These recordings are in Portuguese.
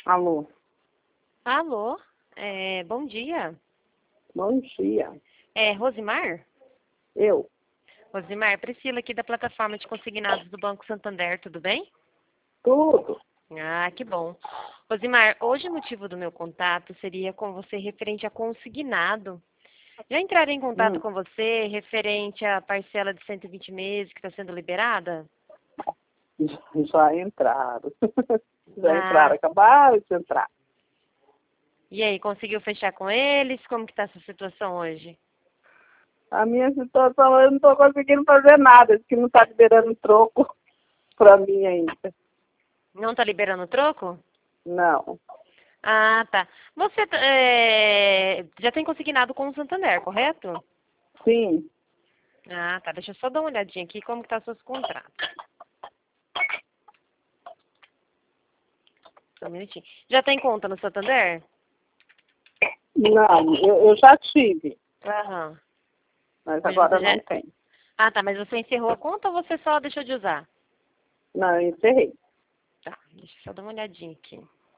Alô, Alô, bom dia. bom dia. É Rosimar? Eu? Rosimar, Priscila aqui da plataforma de consignados do Banco Santander, tudo bem? Tudo? Ah, que bom. Rosimar, hoje o motivo do meu contato seria com você referente a consignado. Já entraram em contato Hum, com você referente à parcela de 120 meses que está sendo liberada? já entraram. Já Ah, entraram, acabaram de entrar. e aí, conseguiu fechar com eles? Como que está essa situação hoje? A minha situação, eu não estou conseguindo fazer nada, que não está liberando troco para mim ainda. Não está liberando o troco? Não. Ah, tá. Você já tem consignado com o Santander, correto? Sim. Ah, tá. Deixa eu só dar uma olhadinha aqui como que tá seus contratos. Só um minutinho. Já tem conta no Santander? Não, eu já tive, Aham. mas Hoje agora você não já... tem. Ah, tá. Mas você encerrou a conta ou você só deixou de usar? Não, eu encerrei. Tá. Deixa eu só dar uma olhadinha aqui.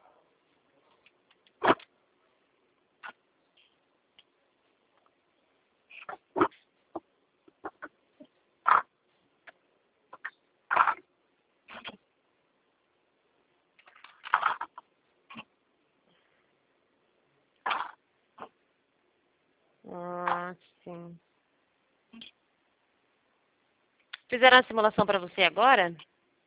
Ah, sim. Fizeram a simulação pra você agora?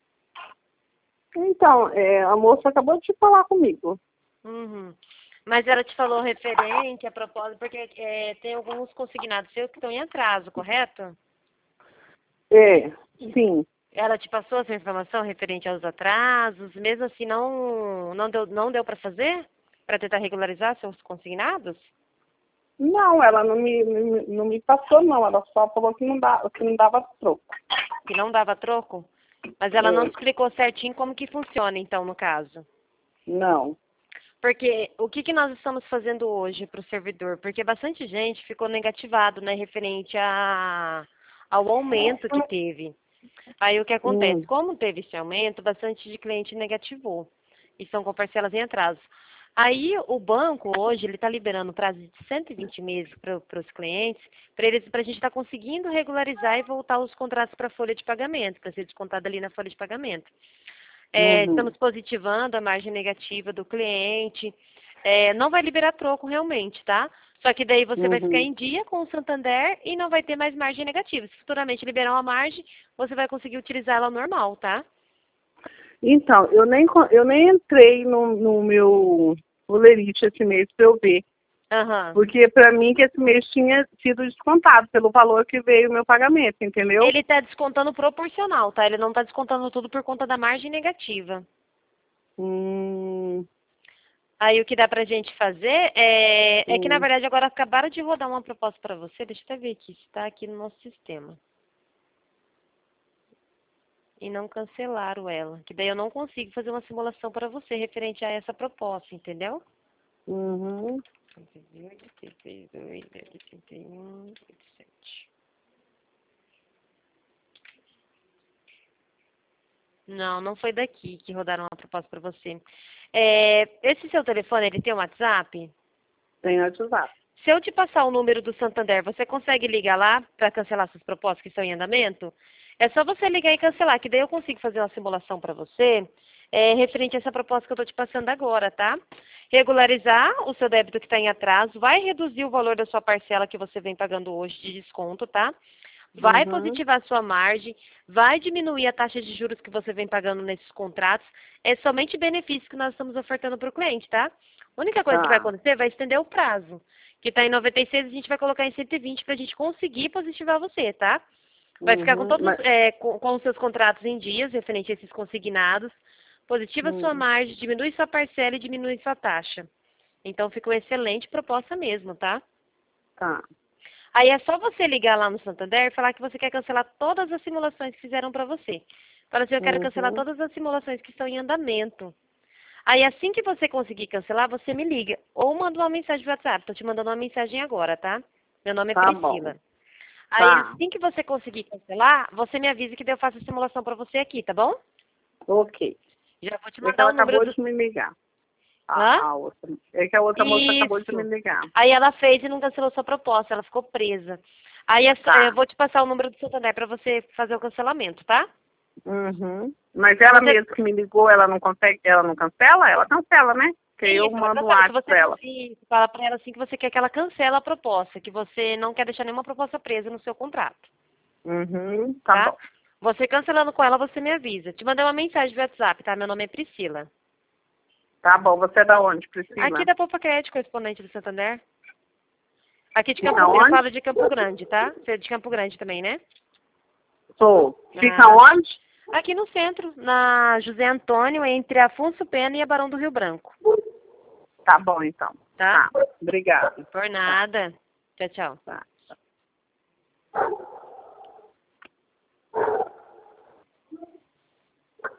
Então, a moça acabou de falar comigo. Uhum. Mas ela te falou referente a propósito, porque tem alguns consignados seus que estão em atraso, correto? É, sim. Ela te passou essa informação referente aos atrasos? Mesmo assim, não deu para fazer? Para tentar regularizar seus consignados? Não, ela não me passou, não. Ela só falou que não dava troco. Que não dava troco? Mas ela não te É, explicou certinho como que funciona, então, no caso. não. Porque o que nós estamos fazendo hoje para o servidor? Porque bastante gente ficou negativado, né, referente ao aumento que teve. Aí o que acontece? Hum, Como teve esse aumento, bastante de cliente negativou. E são com parcelas em atraso. Aí o banco hoje ele está liberando prazo de 120 meses para os clientes, para a gente estar conseguindo regularizar e voltar os contratos para a folha de pagamento, para ser descontado ali na folha de pagamento. uhum, Estamos positivando a margem negativa do cliente. Não vai liberar troco realmente, tá? Só que daí você vai ficar uhum. em dia com o Santander e não vai ter mais margem negativa. Se futuramente liberar uma margem, você vai conseguir utilizar ela normal, tá? Então, eu nem entrei no meu Olerite esse mês para eu ver. Aham. Porque para mim que esse mês tinha sido descontado pelo valor que veio o meu pagamento, entendeu? Ele está descontando proporcional, tá? Ele não está descontando tudo por conta da margem negativa. Hum, Aí o que dá pra gente fazer é que, na hum. verdade, agora acabaram de rodar uma proposta para você. Deixa eu até ver aqui, se está aqui no nosso sistema. E não cancelaram ela. Que daí eu não consigo fazer uma simulação para você referente a essa proposta, entendeu? Uhum. 108, 82, 81, 87. Não, não foi daqui que rodaram uma proposta para você. Esse seu telefone, ele tem um WhatsApp? Tem WhatsApp. Se eu te passar o número do Santander, você consegue ligar lá para cancelar suas propostas que estão em andamento? É só você ligar e cancelar, que daí eu consigo fazer uma simulação para você referente a essa proposta que eu estou te passando agora, tá? Regularizar o seu débito que está em atraso, vai reduzir o valor da sua parcela que você vem pagando hoje de desconto, tá? Vai Uhum. positivar a sua margem, vai diminuir a taxa de juros que você vem pagando nesses contratos. É somente benefício que nós estamos ofertando para o cliente, tá? A única coisa que vai Tá. acontecer vai estender o prazo, que está em 96, a gente vai colocar em 120 para a gente conseguir positivar você, tá? Vai ficar com Uhum. todos, com os seus contratos em dias, referente a esses consignados. Positiva a sua Uhum. margem, diminui sua parcela e diminui sua taxa. Então, fica uma excelente proposta mesmo, tá? Tá. Aí é só você ligar lá no Santander e falar que você quer cancelar todas as simulações que fizeram para você. Fala assim, eu quero cancelar Uhum. todas as simulações que estão em andamento. Aí assim que você conseguir cancelar, você me liga. Ou manda uma mensagem no WhatsApp. Tô te mandando uma mensagem agora, tá? Meu nome é Tá bom. Priscila. Aí Tá. assim que você conseguir cancelar, você me avisa que daí eu faço a simulação para você aqui, tá bom? Ok. Já vou te É que mandar ela o número acabou do... de me ligar. Hã? A outra. É que a outra moça acabou de Isso. me ligar. Aí ela fez e não cancelou sua proposta, ela ficou presa. Aí Tá. eu vou te passar o número do Santander para você fazer o cancelamento, tá? Uhum. Mas ela Você- mesmo que me ligou, ela não consegue, ela não cancela? Ela cancela, né? Porque eu Isso, ela mando um cancela. Se WhatsApp você pra ela. isso, fala para ela assim que você quer que ela cancele a proposta, que você não quer deixar nenhuma proposta presa no seu contrato, Uhum. Tá tá? bom. Você cancelando com ela, você me avisa. Te mandei uma mensagem via WhatsApp, tá? Meu nome é Priscila. Tá bom. Você é da onde, Priscila? Aqui da Poupa Crédito, correspondente do Santander. Aqui de Fica Campo, eu onde? falo de Campo Grande, tá? Você é de Campo Grande também, né? Sou. Fica Ah, onde? aqui no centro, na José Antônio, entre Afonso Pena e a Barão do Rio Branco, Tá bom, então. tá? Tá. Obrigada. Por nada. Tchau, tchau. Tá.